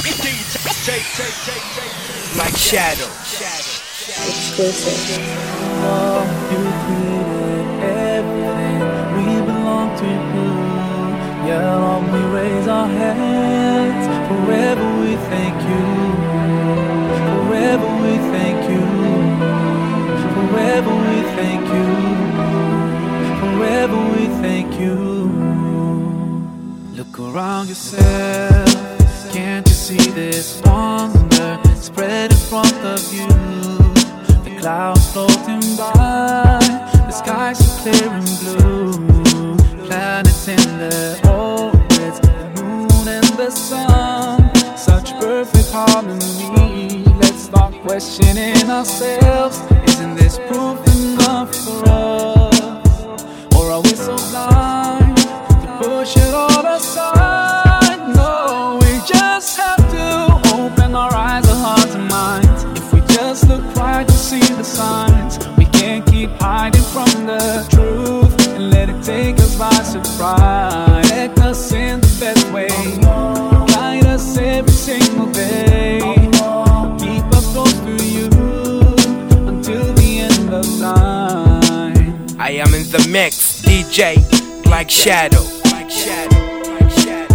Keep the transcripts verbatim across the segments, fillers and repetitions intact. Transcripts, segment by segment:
Like Shadow. Exclusive. Oh, you created everything. We belong to you. Yeah, Lord, we raise our hands. Forever we thank you. Forever we thank you. Forever we thank you. Forever we thank you. Look around yourself. Can't you see this wonder spread in front of you? The clouds floating by, the skies are clear and blue. Planets in the orbits, the moon and the sun, such perfect harmony. Let's start questioning ourselves. Isn't this proof enough for us? Or are we so blind to push it all aside? No, we just have to open our eyes, our hearts and minds. If we just look right to see the signs, we can't keep hiding from the truth and let it take us by surprise. Protect us in the best way, guide us every single day, keep us close to you until the end of time. I am in the mix, D J Like Shadow. Like Shadow. Like Shadow.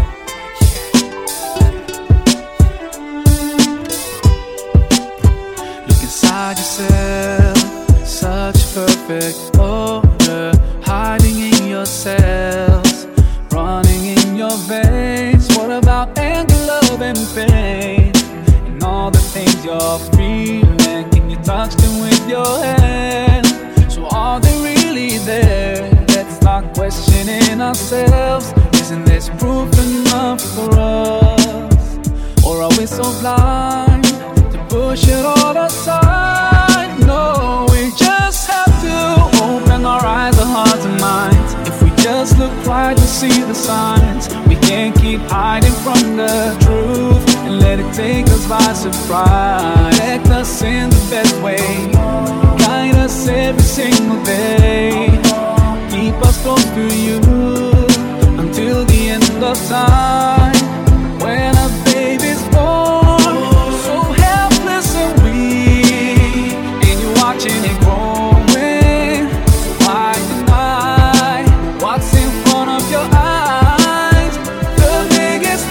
Look inside yourself, such perfect order, hiding in your cells, running in your veins. What about anger, love and pain, and all the things you're feeling? Can you touch them with your hand? So are they really there? Let's start questioning ourselves. Isn't this proof enough for us? Or are we so blind to push it all aside? No, we just have to open our eyes, our hearts and minds. If we just look right to see the signs, we can't keep hiding from the truth and let it take us by surprise. Protect us in the best way, guide us every single day, keep us close to you until the end of time. When a baby's born, so helpless and weak, and you're watching it growing, why deny what's in front of your eyes? The biggest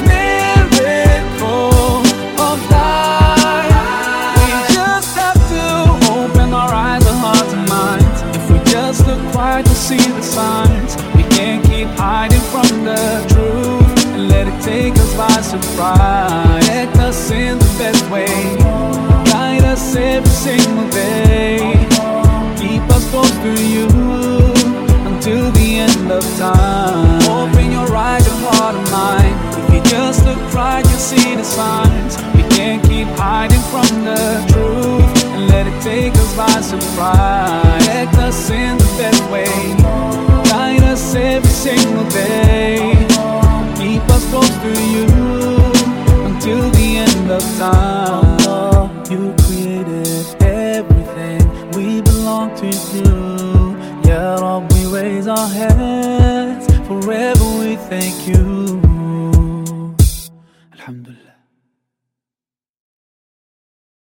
miracle of life. We just have to open our eyes, our hearts and minds. If we just look right to see the signs, we can't keep hiding from the truth and let it take us by surprise. Protect us in the best way, guide us every single day, keep us close to you until the end of time. Open your eyes, your heart and mind. If you just look right, you'll see the signs. We can't keep hiding from the truth and let it take us by surprise. Protect us in the best way, guide us every single day, keep us close to you until the end of time. Oh, you created everything. We belong to you. Yeah, Lord, we raise our hands. Forever we thank you.